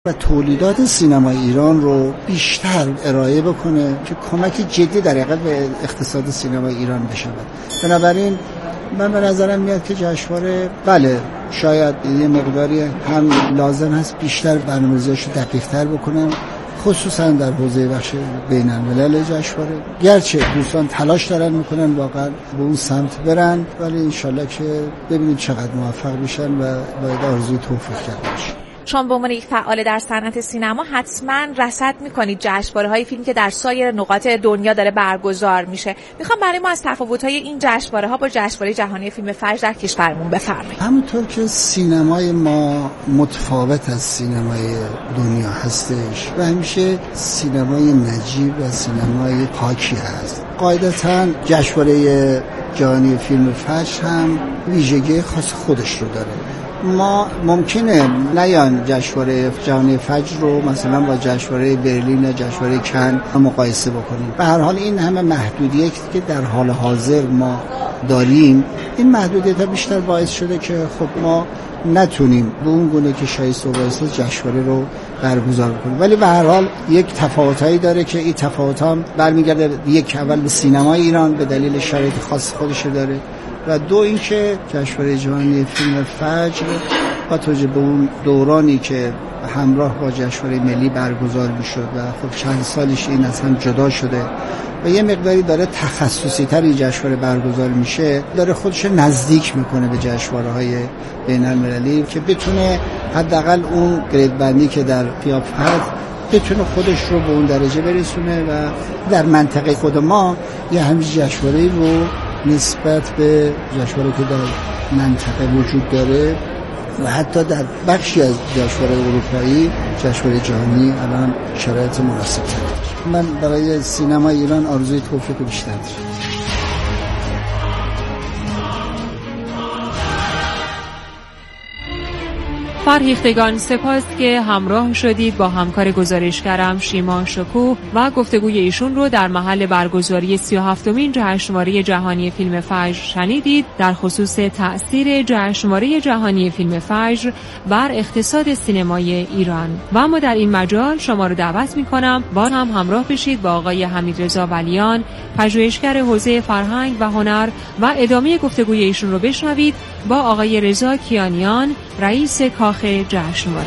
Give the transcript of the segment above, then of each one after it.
و تولیدات سینمای ایران رو بیشتر ارائه بکنه که کمک جدی در حقیقت به اقتصاد سینمای ایران بشود. بنابراین من به نظرم میاد که جشنواره بله شاید یه مقداری هم لازم هست بیشتر برنامه‌ریزی‌اش رو دقیق‌تر بکنن، خصوصا در حوزه بخش بین‌الملل جشنواره. گرچه دوستان تلاش دارن میکنن واقعا به اون سمت برن، ولی انشالله که ببینید چقدر موفق میشن و باید آرزوی توفیق کرده باشه. شما به عنوان یک فعال در صنعت سینما حتما رصد میکنید جشنواره‌های فیلم که در سایر نقاط دنیا داره برگزار میشه. میخوام برای ما از تفاوت‌های این جشنواره‌ها با جشنواره جهانی فیلم فجر در کشورمون بفرمایید. همونطور که سینمای ما متفاوت از سینمای دنیا هستش و همیشه سینمای نجیب و سینمای پاکی هست، قاعدتاً جشنواره جهانی فیلم فجر هم ویژگی خاص خودش رو داره. ما ممکنه نیان جشنواره جهانی فجر رو مثلا با جشنواره برلین یا جشنواره کن مقایسه بکنیم. به هر حال این همه محدودیتی که در حال حاضر ما داریم، این محدودیت‌ها بیشتر باعث شده که خب ما نتونیم به اون گونه که شایسته و بایسته جشنواره رو برگزار کنیم. ولی به هر حال یک تفاوتایی داره که این تفاوت‌ها برمیگرده یک اول به سینمای ایران به دلیل شرایط خاص خودش داره و دو اینکه جشنواره جهانی فیلم فجر با توجه به اون دورانی که همراه با جشنواره ملی برگزار میشد و خب چند سالش این از هم جدا شده و یه مقداری داره تخصصی تر این جشنواره برگزار میشه، داره خودش نزدیک میکنه به جشنواره‌های بین‌المللی که بتونه حداقل اون گرید بندی که در قیاف هست بتونه خودش رو به اون درجه برسونه و در منطقه خود ما یه همین جشنواره‌ای رو نسبت به جشنواره که در منطقه وجود داره و حتی در بخشی از جشنواره اروپایی جشنواره جهانی الان شرایط مناسب داره. من برای سینما ایران آرزوی توفیق بیشتر دارم. فرهیختگان، سپاس که همراه شدید با همکار گزارشگرم شیما شکوه و گفتگوی ایشون رو در محل برگزاری 37مین جشنواره جهانی فیلم فجر شنیدید در خصوص تأثیر جشنواره جهانی فیلم فجر بر اقتصاد سینمای ایران. و اما در این مجال شما رو دعوت می‌کنم با هم همراه بشید با آقای حمیدرضا ولیان، پژوهشگر حوزه فرهنگ و هنر و ادامه گفتگوی ایشون رو بشنوید با آقای رضا کیانیان، رئیس کاخ جشنواره.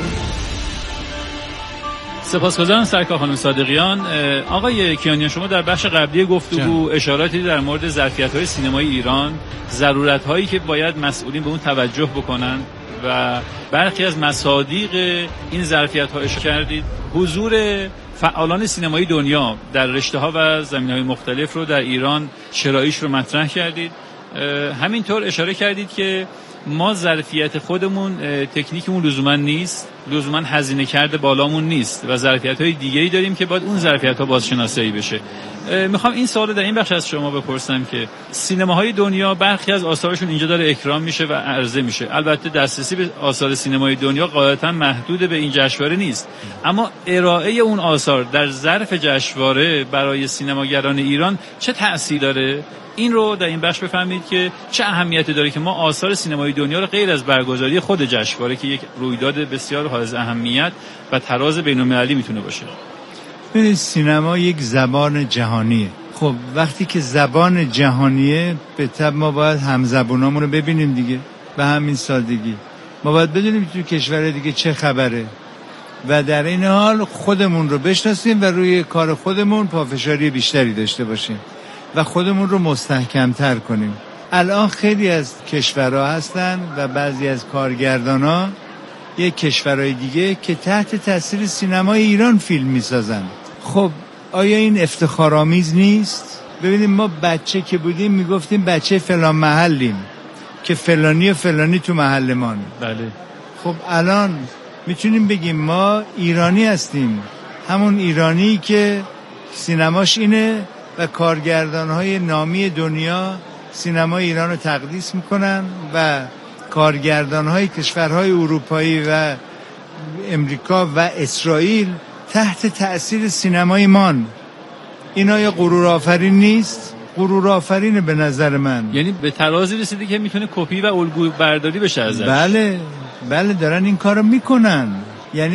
سپاسگزارم سرکار خانم صادقیان. آقای کیانیان، شما در بخش قبلی گفتگو اشاراتی در مورد ظرفیت‌های سینمای ایران، ضرورت‌هایی که باید مسئولین به اون توجه بکنن و برخی از مصادیق این ظرفیت‌ها اشاره کردید. حضور فعالان سینمایی دنیا در رشته‌ها و زمینه‌های مختلف رو در ایران شرایطش رو مطرح کردید. همینطور اشاره کردید که ما ظرفیت خودمون تکنیکمون لزوما نیست، لزوما هزینه کرده بالامون نیست و ظرفیت‌های دیگه‌ای داریم که باید اون ظرفیت‌ها بازشناسایی بشه. میخوام این سوالو در این بخش از شما بپرسم که سینماهای دنیا برخی از آثارشون اینجا داره اکرام میشه و عرضه میشه. البته دسترسی به آثار سینمای دنیا غالبا محدود به این جشنواره نیست، اما ارائه اون آثار در ظرف جشنواره برای سینماگران ایران چه تأثیری داره؟ این رو در این بخش بفهمید که چه اهمیتی داره که ما آثار سینمای دنیا رو غیر از برگزاری خود جشنواره که یک رویداد بسیار حائز اهمیت و تراز بین‌المللی میتونه باشه. ببینید سینما یک زبان جهانیه. خب وقتی که زبان جهانیه به طب ما باید همزبونامون رو ببینیم دیگه. به همین سادگی ما باید بدونیم تو کشور دیگه چه خبره و در این حال خودمون رو بشناسیم و روی کار خودمون پافشاری بیشتری داشته باشیم و خودمون رو مستحکم‌تر کنیم. الان خیلی از کشورها هستن و بعضی از کارگردان‌ها یک کشورهای دیگه که تحت تاثیر سینمای ایران فیلم می‌سازن. خب آیا این افتخارآمیز نیست؟ ببینیم ما بچه که بودیم میگفتیم بچه فلان محلیم که فلانی و فلانی تو محلمان. بله. خب الان میتونیم بگیم ما ایرانی هستیم، همون ایرانی که سینماش اینه و کارگردان‌های نامی دنیا سینمای ایران رو تقدیس میکنن و کارگردان‌های کشورهای اروپایی و امریکا و اسرائیل تحت تأثیر سینمای من. اینا یا غرور آفرین نیست؟ غرور آفرینه به نظر من. یعنی به ترازی رسیدی که میتونه کپی و الگو برداری بشه ازش. بله دارن این کارو میکنن. یعنی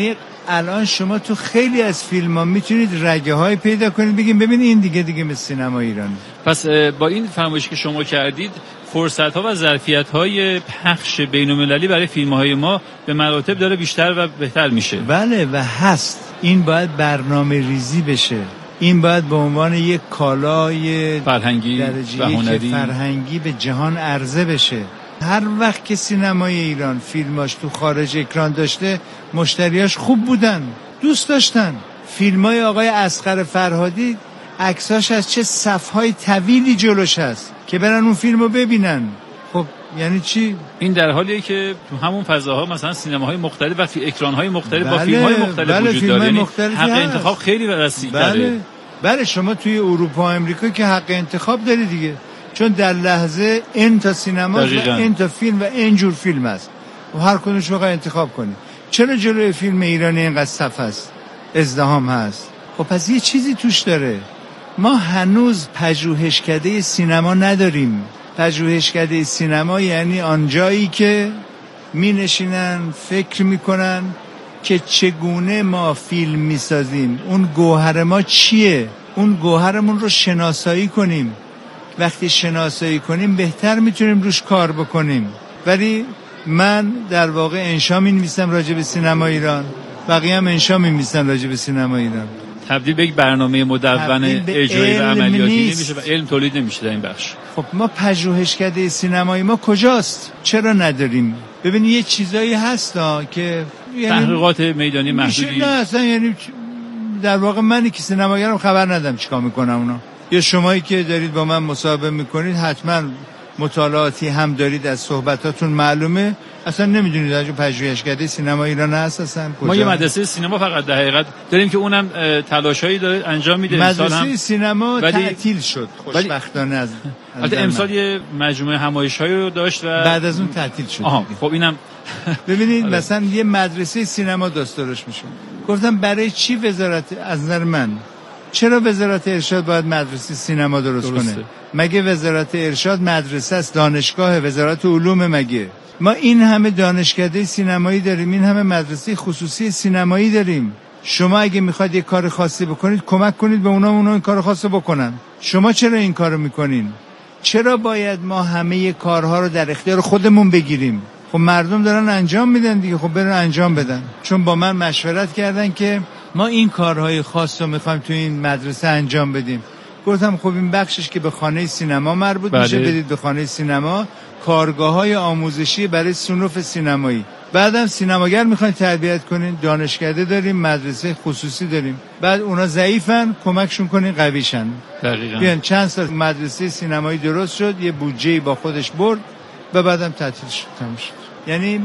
الان شما تو خیلی از فیلم‌ها میتونید رگه‌های پیدا کنید بگیم ببین این دیگه مثل سینما ایرانی. پس با این فرمایشی که شما کردید فرصت‌ها و ظرفیت‌های پخش بین‌المللی برای فیلم‌های ما به مراتب داره بیشتر و بهتر میشه. بله و هست. این باید برنامه‌ریزی بشه. این باید به عنوان یک کالای فرهنگی و هنری فرهنگی به جهان عرضه بشه. هر وقت که سینمای ایران فیلماش تو خارج اکران داشته مشتریاش خوب بودن، دوست داشتن. فیلمای آقای اصغر فرهادی عکساش از چه صف‌های طویلی جلوش هست که برن اون فیلمو ببینن. خب یعنی چی؟ این در حالیه که تو همون فضاها مثلا سینماهای مختلف و اکران‌های مختلف با فیلم‌های مختلف وجود داره، یعنی حق انتخاب خیلی وسیع‌تره. بله شما توی اروپا و امریکا که حق انتخاب داری دیگه، چون در لحظه این تا سینما و این تا فیلم و اینجور فیلم است و هر کدومش رو انتخاب کنی. چرا جلوی فیلم ایرانی اینقدر صف هست، ازدحام هست؟ خب پس یه چیزی توش داره. ما هنوز پژوهشکده سینما نداریم. پژوهشکده سینما یعنی آنجایی که می نشینن فکر میکنن که چگونه ما فیلم میسازیم، اون گوهر ما چیه، اون گوهرمون رو شناسایی کنیم. وقتی شناسایی کنیم بهتر میتونیم روش کار بکنیم. ولی من در واقع انشا می‌نویسم راجع به سینما ایران، بقیه هم انشا می‌نویسن راجع به سینما ایران. تبدیل به یک برنامه مدون اجرایی و عملیاتی نمیشه و علم تولید نمیشه در این بخش. خب ما پژوهشکده سینمایی ما کجاست؟ چرا نداریم؟ ببین یه چیزایی هستا که یعنی تحقیقات میدانی محدودی نه اصلا، یعنی در واقع منی که سینماگرم خبر ندم چیکار میکنم اونا. یا شمایی که دارید با من مصاحبه میکنید حتما مطالعاتی هم دارید، از صحبتاتون معلومه اصلا نمیدونید از پژوهشکده سینما ایران هست اصلا کجا. ما یه مدرسه سینما فقط در حقیقت داریم که اونم تلاشایی داره انجام میده. مدرسه سینما تعطیل شد خوشبختانه. از امسال یه مجموعه همایش‌هایی رو داشت و بعد از اون تعطیل شد. خب اینم ببینید مثلا یه مدرسه سینما داستانش میشه. گفتم برای چی وزارت، از نظر من چرا وزارت ارشاد باید مدرسه سینما درست کنه؟ مگه وزارت ارشاد مدرسه است، دانشگاه وزارت علوم؟ مگه ما این همه دانشکده سینمایی داریم، این همه مدرسه خصوصی سینمایی داریم. شما اگه میخواید یه کار خاصی بکنید کمک کنید به اونا این کار خاصی بکنن. شما چرا این کارو میکنین؟ چرا باید ما همه کارها رو در اختیار خودمون بگیریم؟ خب مردم دارن انجام میدن دیگه، خب برن انجام بدن. چون با من مشورت کردن که ما این کارهای خاص رو میخوایم تو این مدرسه انجام بدیم. گفتم خب این بخشش که به خانه سینما مربوط میشه بدید به خانه سینما، کارگاه‌های آموزشی برای صنوف سینمایی. بعدم سینماگر میخواین تربیت کنین، دانشکده داریم، مدرسه خصوصی داریم. بعد اونا ضعیفن کمکشون کنین قویشن. دقیقاً. بیان چند سال مدرسه سینمایی درست شد، یه بودجه با خودش برد و بعدم تعطیل شد، تموم شد. یعنی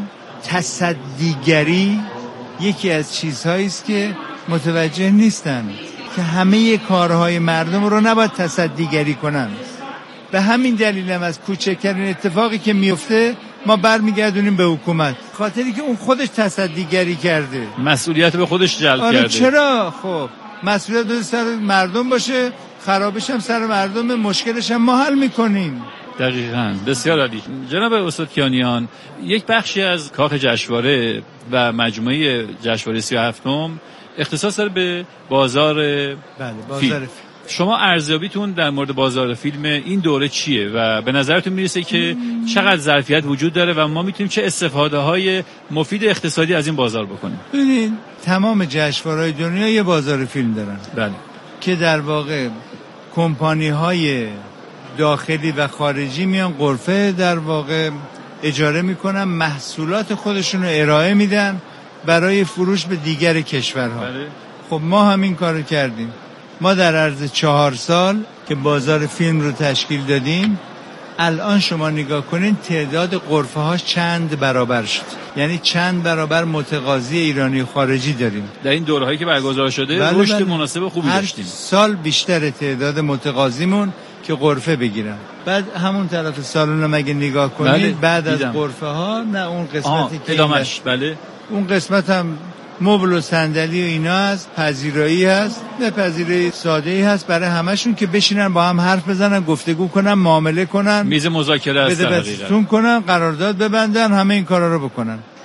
تصدیگری یکی از چیزهایی است که متوجه نیستن که همه کارهای مردم رو نباید تصدیگری کنن. به همین دلیل هم از کوچکترین اتفاقی که میفته ما برمیگردونیم به حکومت، خاطری که اون خودش تصدیگری کرده، مسئولیت به خودش جلب کرده. چرا؟ خب مسئولیت به سر مردم باشه، خرابش هم سر مردم، مشکلش هم ما حل میکنیم. دقیقاً. بسیار عالی. جناب استاد کیانیان، یک بخشی از کاخ جشنواره و مجموعه جشنواره 37م اختصاص داره به بازار فیلم. شما ارزیابیتون در مورد بازار فیلم این دوره چیه و به نظرتون میرسه که چقدر ظرفیت وجود داره و ما میتونیم چه استفاده‌های مفید اقتصادی از این بازار بکنیم؟ ببینید تمام جشنواره‌های دنیا یه بازار فیلم دارن. بله. که در واقع کمپانی‌های داخلی و خارجی میان غرفه در واقع اجاره میکنن، محصولات خودشون رو ارائه میدن برای فروش به دیگر کشورها. بله. خب ما همین کارو کردیم. ما در عرض 4 سال که بازار فیلم رو تشکیل دادیم، الان شما نگاه کنین تعداد غرفه هاش چند برابر شد. یعنی چند برابر متقاضی ایرانی و خارجی داریم در این دوره‌هایی که برگزار شده. رشد مناسب خوبی داشتیم. هر سال بیشتر تعداد متقاضیمون که غرفه بگیرن. بعد همون طرف سالن رو مگه نگاه کنید. بله. بعد از غرفه ها نه اون قسمتی که ادامش. بله. اون قسمت هم مبل و صندلی و اینا هست، پذیرایی هست، نه پذیرایی ساده‌ای هست برای همشون که بشینن با هم حرف بزنن، گفتگو کنن، معامله کنن، میز مذاکره است، بدبستون کنن، قرارداد ببندن، همه این کارا رو بکنن.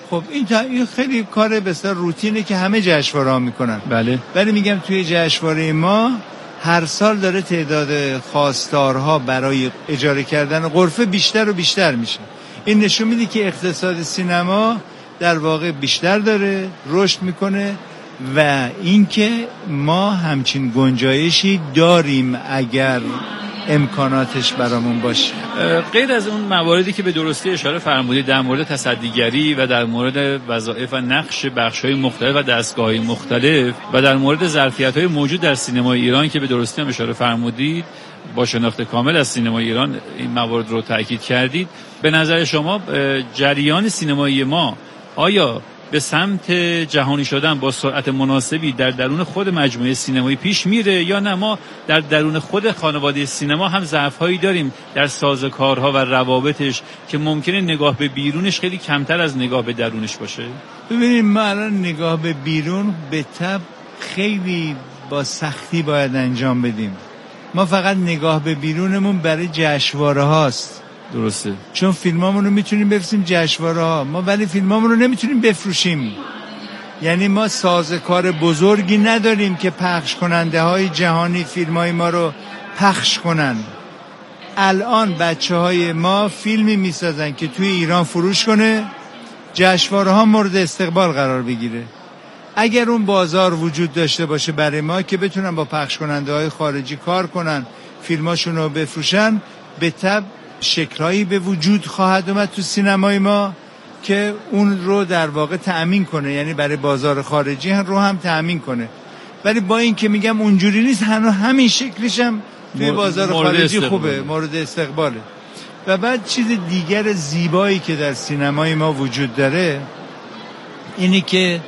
خب این خیلی کار بسیار روتینه که همه جشنواره‌ها میکنن. بله. ولی میگم توی جشنواره ما هر سال داره تعداد خواستارها برای اجاره کردن غرفه بیشتر و بیشتر میشه. این نشون میده که اقتصاد سینما در واقع بیشتر داره رشد میکنه و اینکه ما همچین گنجایشی داریم اگر امکاناتش برامون باشه. غیر از اون مواردی که به درستی اشاره فرمودید در مورد تصدیگری و در مورد وظایف و نقش بخش‌های مختلف و دستگاه‌های مختلف و در مورد ظرفیت‌های موجود در سینمای ایران که به درستی هم اشاره فرمودید، با شناخت کامل از سینمای ایران این موارد رو تاکید کردید، به نظر شما جریان سینمایی ما آیا به سمت جهانی شدن با سرعت مناسبی در درون خود مجموعه سینمایی پیش میره یا نه ما در درون خود خانواده سینما هم ضعف‌هایی داریم در سازوکارها و روابطش که ممکنه نگاه به بیرونش خیلی کمتر از نگاه به درونش باشه؟ ببینید ما الان نگاه به بیرون به طب خیلی با سختی باید انجام بدیم. ما فقط نگاه به بیرونمون برای جشنواره هاست. درسته. چون فیلمامون رو میتونیم بفرستیم جشنواره ها، ما ولی فیلمامون رو نمیتونیم بفروشیم. یعنی ما سازوکار بزرگی نداریم که پخش کننده های جهانی فیلمای ما رو پخش کنن. الان بچه های ما فیلمی میسازن که توی ایران فروش کنه، جشنواره ها مورد استقبال قرار بگیره. اگر اون بازار وجود داشته باشه برای ما که بتونن با پخش کننده های خارجی کار کنن، فیلماشون رو بفروشن، به طب شکل‌هایی به وجود خواهد اومد تو سینمای ما که اون رو در واقع تأمین کنه، یعنی برای بازار خارجی رو هم تأمین کنه. ولی با این که میگم اونجوری نیست، همین شکلش هم توی بازار خارجی خوبه، مورد استقباله. و بعد چیز دیگر زیبایی که در سینمای ما وجود داره اینی که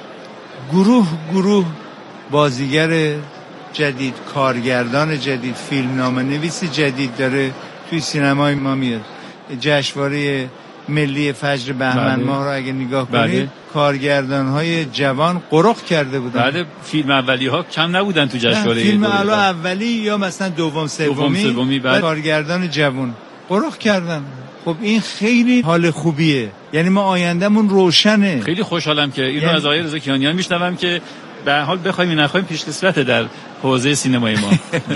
گروه بازیگر جدید، کارگردان جدید، فیلمنامه نویس جدید داره توی سینمای ما میاد. جشنواره ملی فجر بهمن ماه رو اگه نگاه کنید، کارگردان‌های جوان قرق کرده بودن. بله، فیلم اولی‌ها کم نبودن تو جشنواره. فیلم اولی یا مثلا دوم سومی کارگردان جوان قرق کردن. خب این خیلی حال خوبیه، یعنی ما آیندهمون روشنه. خیلی خوشحالم که اینو از آقای رضا کیانیان میشنوم که به حال بخوایم یا نخوایم پیشکسوته در حوزه سینمای ما.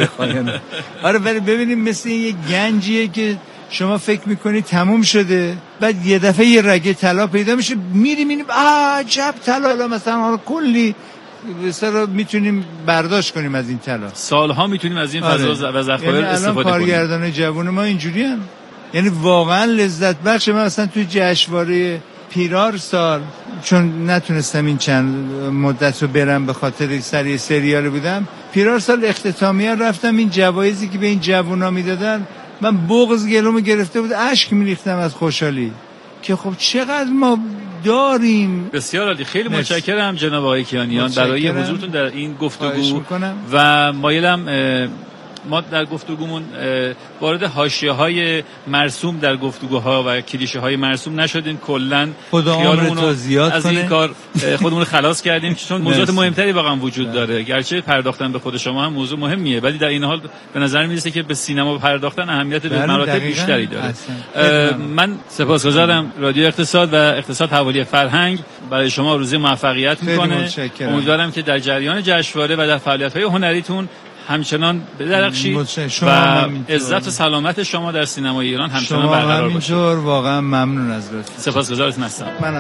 آره ولی ببینیم مثل یک گنجیه که شما فکر میکنید تموم شده، بعد یه دفعه یه رگه طلا پیدا میشه، میریم عجب طلا، مثلا حالا کلی بسیار میتونیم برداشت کنیم از این طلا. سالها میتونیم از این فضا و ذخایر یعنی استفاده کنیم. کارگردان جوان ما اینجوریان، یعنی واقعا لذت بخش. من اصلا توی جشنواره پیرار سال چون نتونستم این چند مدت رو برم به خاطر سریال بودم، پیرار سال اختتامیه رفتم، این جوایزی که به این جوونا میدادن من بغض گلومو گرفته بود، اشک میریختم از خوشحالی که خب چقدر ما داریم. بسیار عالی، خیلی متشکرم جناب آقای کیانیان برای حضورتون در این گفتگو و مایلم ما در گفتگومون وارد حاشیه‌های مرسوم در گفتگوها و کلیشه‌های مرسوم نشدیم. کلاً خیالمون رو زیاد از این کار خودمون رو خلاص کردیم چون موضوعات مهمتری واقعا وجود داره. گرچه پرداختن به خود شما هم موضوع مهمیه، ولی در این حال به نظر میاد که به سینما پرداختن اهمیت به مراتب بیشتری داره. من سپاسگزارم. رادیو اقتصاد و اقتصاد حوالی فرهنگ برای شما آرزوی موفقیت میکنه. امیدوارم که در جریان جشنواره و در فعالیت‌های هنریتون همچنان بدرخشید و عزت و سلامت شما در سینمای ایران همچنان برقرار باشه. شما همینطور، واقعا ممنون از لطفتون. سپاسگزارتون هستم. منم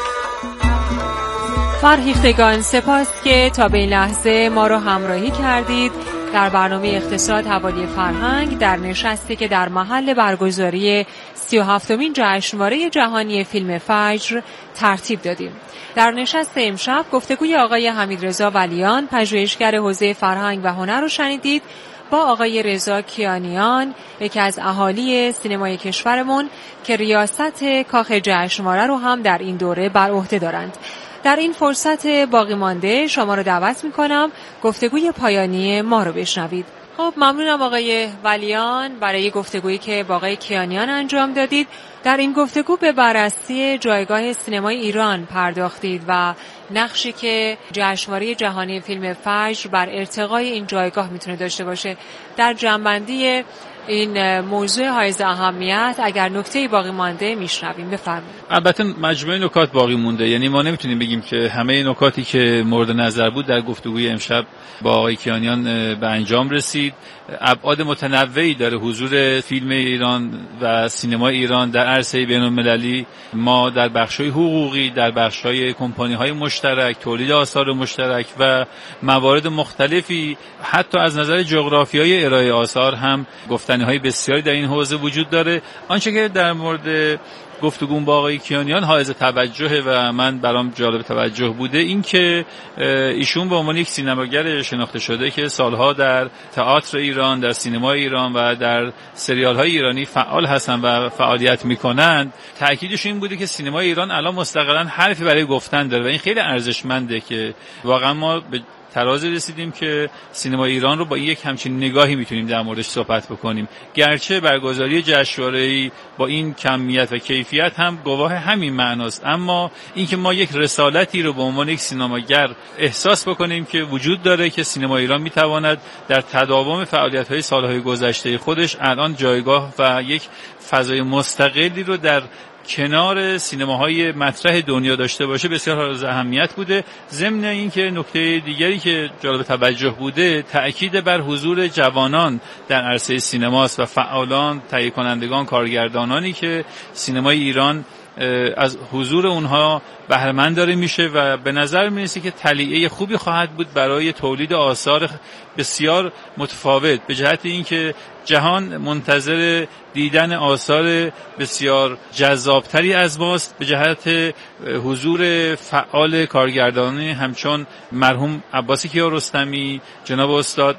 فرهیختگان، سپاس که تا به این لحظه ما رو همراهی کردید. در برنامه اقتصاد حوالی فرهنگ در نشستی که در محل برگزاری 37مین جشنواره جهانی فیلم فجر ترتیب دادیم. در نشست امشب گفتگوی آقای حمیدرضا ولیان پژوهشگر حوزه فرهنگ و هنر رو شنیدید با آقای رضا کیانیان، یکی از اهالی سینمای کشورمون که ریاست کاخ جشنواره رو هم در این دوره بر عهده دارند. در این فرصت باقی مانده شما رو دعوت می‌کنم گفتگوی پایانی ما رو بشنوید. خب ممنونم آقای ولیان برای گفتگویی که با آقای کیانیان انجام دادید. در این گفتگو به بررسی جایگاه سینمای ایران پرداختید و نقشی که جشنواره جهانی فیلم فجر بر ارتقای این جایگاه میتونه داشته باشه. در جنبندی این موضوع حائز اهمیت اگر نکته‌ای باقی مانده میشنویم بفرمایید. البته مجموعه نکات باقی مونده، یعنی ما نمیتونیم بگیم که همه نکاتی که مورد نظر بود در گفتگوی امشب با آقای کیانیان به انجام رسید. ابعاد متنوعی داره حضور فیلم ایران و سینما ایران در عرصه بین‌المللی. ما در بخش‌های حقوقی، در بخش‌های کمپانی‌های مشترک، تولید آثار مشترک و موارد مختلفی، حتی از نظر جغرافیایی ارائه آثار هم گفتنی‌های بسیاری در این حوزه وجود داره. آنچه که در مورد گفتگو با آقای کیانیان حائز توجه و من برام جالب توجه بوده این که ایشون به عنوان یک سینماگر شناخته شده که سالها در تئاتر ایران، در سینما ایران و در سریال‌های ایرانی فعال هستن و فعالیت می‌کنند، تأکیدش این بوده که سینما ایران الان مستقلاً حرفی برای گفتن داره و این خیلی ارزشمنده که واقعا ما به ترازی رسیدیم که سینما ایران رو با یک همچین نگاهی میتونیم در موردش صحبت بکنیم. گرچه برگزاری جشنواره‌ای با این کمیت و کیفیت هم گواه همین معناست، اما اینکه ما یک رسالتی رو به عنوان یک سینماگر احساس بکنیم که وجود داره که سینما ایران میتواند در تداوم فعالیت‌های سالهای گذشته خودش الان جایگاه و یک فضای مستقلی رو در کنار سینماهای مطرح دنیا داشته باشه بسیار حائز اهمیت بوده. ضمن اینکه نکته دیگری که جالب توجه بوده تأکید بر حضور جوانان در عرصه سینماست و فعالان، تهیه کنندگان، کارگردانانی که سینمای ایران از حضور اونها بهره مند داره میشه و به نظر میرسه که تلیعه خوبی خواهد بود برای تولید آثار بسیار متفاوت، به جهت اینکه جهان منتظر دیدن آثار بسیار جذابتری از ماست، به جهت حضور فعال کارگردانی همچون مرحوم عباس کیارستمی، جناب استاد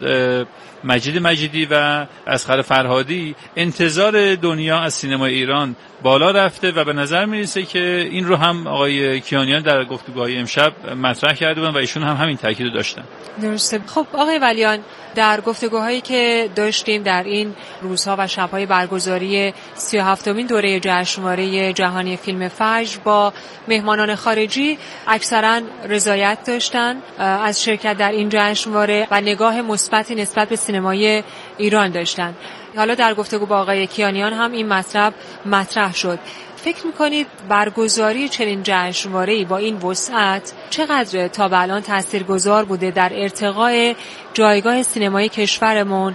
مجید مجیدی و اصغر فرهادی. انتظار دنیا از سینمای ایران بالا رفته و به نظر میرسه که این رو هم آقای کیانیان در گفتگوهای امشب مطرح کرده بودن و ایشون هم همین تاکید رو داشتن. درسته. خب آقای ولیان، در گفتگوهایی که داشتیم در این روزها و شب‌های برگزاری 37مین دوره جشنواره جهانی فیلم فجر با مهمانان خارجی اکثرا رضایت داشتن از شرکت در این جشنواره و نگاه مثبتی نسبت به سینمای ایران داشتن. حالا در گفتگو با آقای کیانیان هم این مطلب مطرح شد. فکر می‌کنید برگزاری چنین جشنواره‌ای با این وسعت چقدر تا به الان تاثیرگذار بوده در ارتقای جایگاه سینمای کشورمون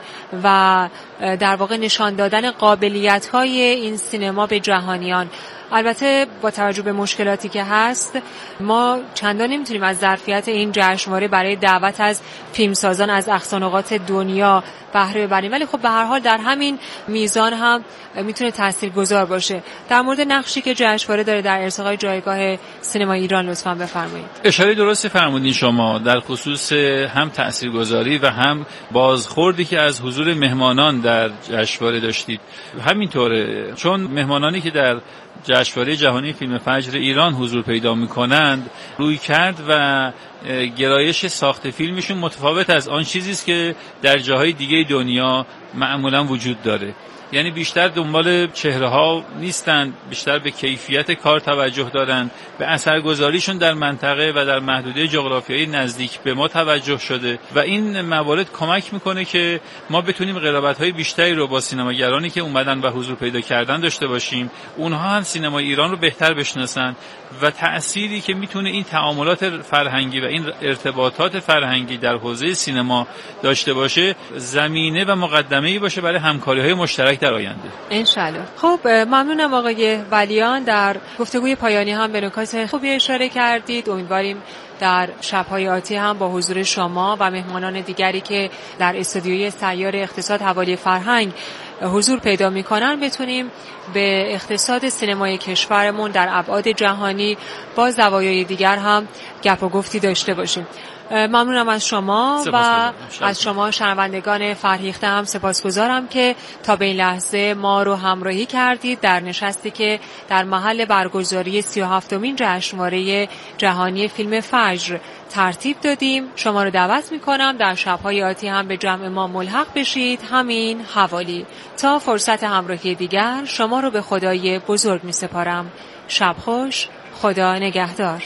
و در واقع نشان دادن قابلیت‌های این سینما به جهانیان؟ البته با توجه به مشکلاتی که هست ما چندان نمیتونیم از ظرفیت این جشنواره برای دعوت از فیلمسازان از اقصانقاط دنیا بهره ببریم، ولی خب به هر حال در همین میزان هم میتونه تاثیرگذار باشه. در مورد نقشی که جشنواره داره در ارتقای جایگاه سینما ایران لطفاً بفرمایید. اشاره درستی فرمودین شما در خصوص هم تاثیرگذاری و هم بازخوردی که از حضور مهمانان در جشنواره داشتید. همینطوره، چون مهمانانی که در جشنواره جهانی فیلم فجر ایران حضور پیدا می‌کنند روی کرد و گرایش ساخت فیلمشون متفاوت از آن چیزی است که در جاهای دیگه دنیا معمولا وجود داره. یعنی بیشتر دنبال چهره ها نیستند، بیشتر به کیفیت کار توجه دارند، به اثرگذاریشون در منطقه و در محدوده جغرافیایی نزدیک به ما توجه شده و این موارد کمک میکنه که ما بتونیم قرابت‌های بیشتری رو با سینماگرانی که اومدن و حضور پیدا کردن داشته باشیم. اونها هم سینما ایران رو بهتر بشناسن و تأثیری که میتونه این تعاملات فرهنگی و این ارتباطات فرهنگی در حوزه سینما داشته باشه زمینه و مقدمه‌ای باشه برای همکاری‌های مشترک در آینده انشالله. خب ممنونم آقای ولیان، در گفتگوی پایانی هم به نکات خوبی اشاره کردید. امیدواریم در شب‌های آتی هم با حضور شما و مهمانان دیگری که در استودیوی سیار اقتصاد حوالی فرهنگ حضور پیدا می‌کنن بتونیم به اقتصاد سینمای کشورمون در ابعاد جهانی با زوایای دیگر هم گپ و گفتی داشته باشیم. ممنونم از شما و از شما شنوندگان فرهیخته هم سپاسگزارم که تا به این لحظه ما رو همراهی کردید در نشستی که در محل برگزاری 37مین جشنواره جهانی فیلم فجر ترتیب دادیم. شما رو دعوت میکنم در شب‌های آتی هم به جمع ما ملحق بشید، همین حوالی. تا فرصت همراهی دیگر شما رو به خدای بزرگ میسپارم. شب خوش، خدا نگهدار.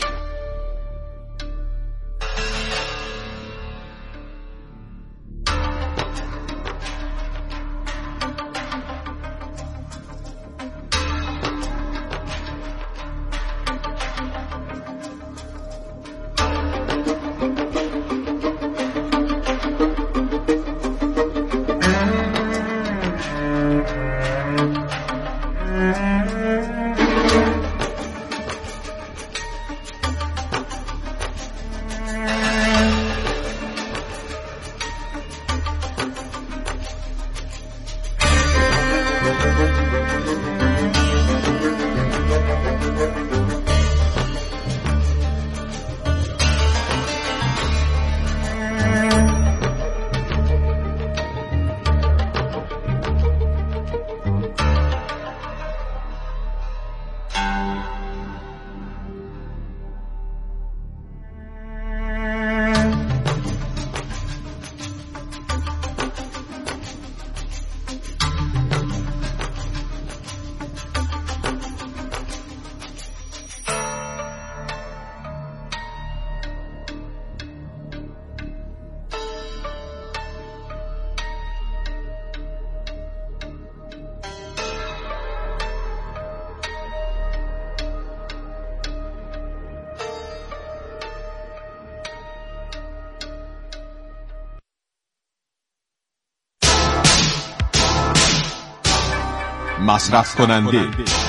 مصرف کننده،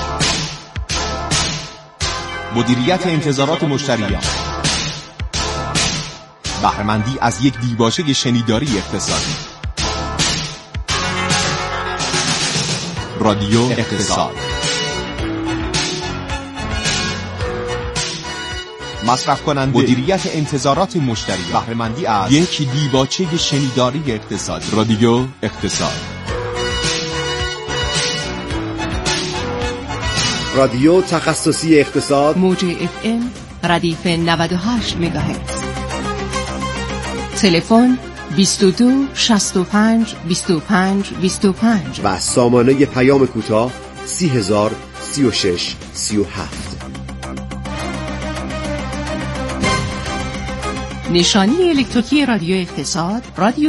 مدیریت انتظارات مشتریان، بهره‌مندی از یک دیباچه شنیداری اقتصادی. رادیو اقتصاد. مصرف کننده، مدیریت انتظارات مشتریان، بهره‌مندی از یک دیباچه شنیداری اقتصادی. رادیو اقتصاد. رادیو تخصصی اقتصاد، موج FM ردیف 98 مگاهرتز. تلفن 22 65 25 25 و سامانه پیام کوتاه 30000 36 37. نشانی الکتریکی رادیو اقتصاد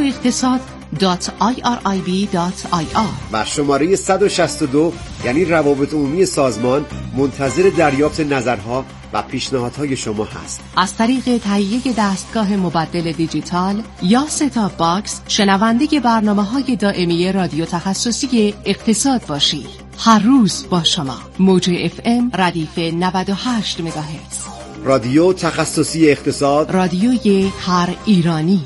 radioeqtasad.irib.ir و شماره 162 یعنی روابط عمومی سازمان منتظر دریافت نظرها و پیشنهادهای شما هست. از طریق تهیه دستگاه مبدل دیجیتال یا ستاپ باکس شنونده برنامه‌های دائمی رادیو تخصصی اقتصاد باشید. هر روز با شما. موج FM ردیف 98 مگاهرتز. رادیو تخصصی اقتصاد، رادیوی هر ایرانی.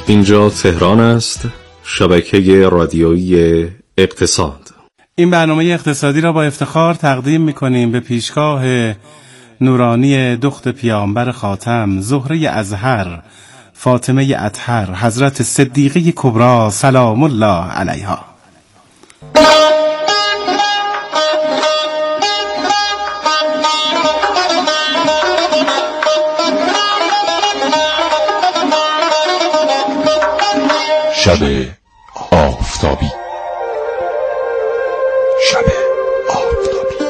اینجا تهران است، شبکه رادیویی اقتصاد. این برنامه اقتصادی را با افتخار تقدیم می‌کنیم به پیشگاه نورانی دخت پیامبر خاتم، زهره ازهر، فاطمه اطهر، حضرت صدیقه کبری سلام الله علیها. شب آفتابی. شب آفتابی.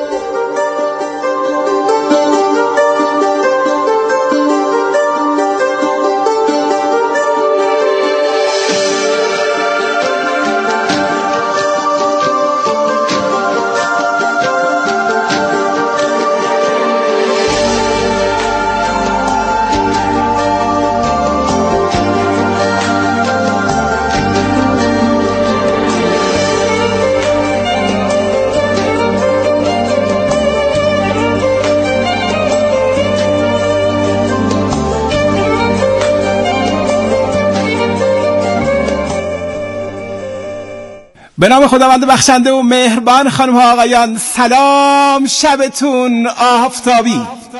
به نام خداوند بخشنده و مهربان، خانم ها آقایان، سلام، شبتون آفتابی.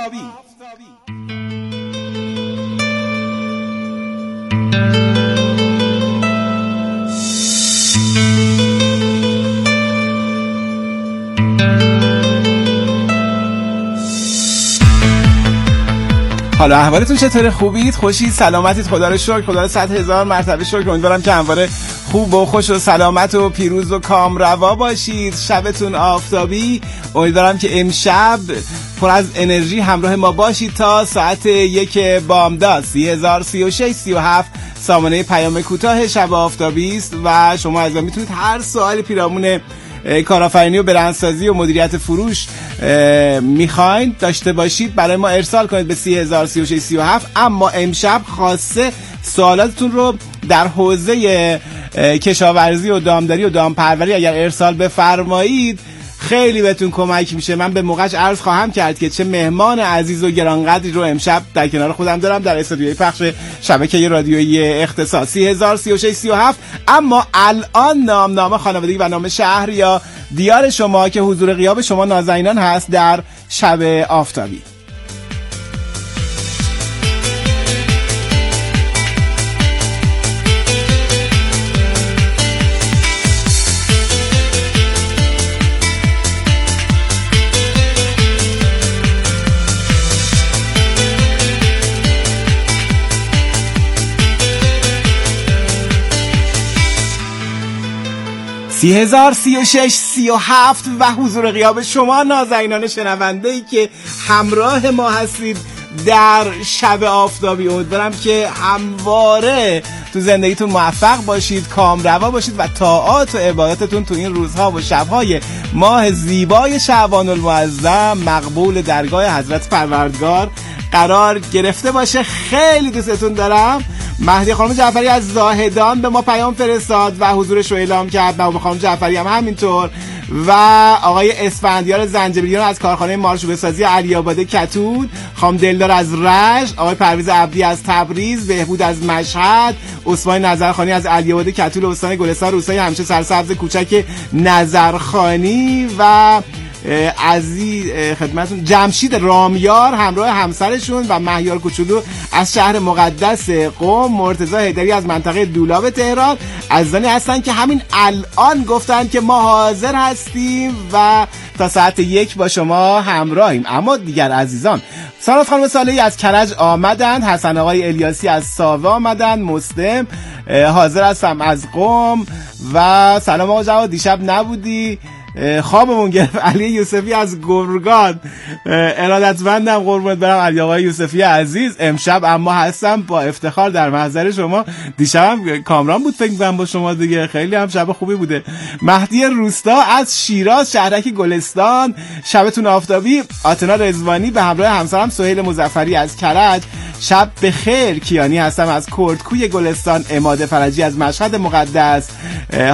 حالا احوالتون چطوره؟ خوبید؟ خوشید؟ سلامتید؟ خدا رو شکر، خدا رو 100,000 مرتبه شکر. امیدوارم که همواره خوب و خوش و سلامت و پیروز و کامروا باشید. شبتون آفتابی. امیدوارم که امشب پر از انرژی همراه ما باشید تا ساعت 1 بامداد. 303637 سامانه پیام کوتاه شب آفتابی است و شما از ما میتونید هر سوالی پیرامون کارآفرینی و برندسازی و مدیریت فروش میخواین داشته باشید برای ما ارسال کنید به 303637. اما امشب خاصه سوالاتتون رو در حوزه کشاورزی و دامداری و دامپروری اگر ارسال بفرمایید خیلی بهتون کمک میشه. من به موقعش عرض خواهم کرد که چه مهمان عزیز و گرانقدری رو امشب در کنار خودم دارم در استودیوی پخش شبکه رادیویی اقتصاد. 303637. اما الان نام خانوادگی و نام شهر یا دیار شما که حضور غیاب شما نازنینان هست در شب آفتابی. سی 3637 و حضور غیاب شما نازنینان شنونده‌ای که همراه ما هستید در شب آفتابی. امیدوارم که همواره تو زندگیتون موفق باشید، کامروا باشید و طاعات و عبادتتون تو این روزها و شبهای ماه زیبای شعبان المعظم مقبول درگاه حضرت پروردگار قرار گرفته باشه. خیلی دوستتون دارم. مهدی خانم جعفری از زاهدان به ما پیام فرستاد و حضورش رو اعلام کرد و خانم جعفری هم همینطور و آقای اسفندیار زنجبیلیان از کارخانه مارشوبه سازی علی‌آباد کتود، خانم دلدار از رشت، آقای پرویز عبدی از تبریز، بهبود از مشهد، عثمان نظرخانی از علی‌آباد کتول استان گلستان، روستای همیشه سرسبز کوچک نظرخانی و عزیز خدمتون جمشید رامیار همراه همسرشون و مهیار کوچولو از شهر مقدس قم، مرتضی حیدری از منطقه دولاب تهران عزیزانی هستن که همین الان گفتن که ما حاضر هستیم و تا ساعت 1 با شما همراهیم. اما دیگر عزیزان، سانات خانم صالحی از کرج آمدن، حسن آقای الیاسی از ساوه آمدن، مسلم حاضر هستم از قم و سلام آقا جواد دیشب نبودی خوابمون گرفت. علی یوسفی از گرگان ارادتمندم قربونت برم. علی آقای یوسفی عزیز امشب اما هستم با افتخار در محضر شما. دیشبم کامران بود فکر می‌کنم با شما دیگه، خیلی هم شب خوبی بوده. مهدی روستا از شیراز شهرک گلستان شبتون آفتابی. آتنا رضوانی به همراه همسرم سهیل مظفری از کرج شب بخیر. کیانی هستم از کردکوی گلستان. عماد فرجی از مشهد مقدس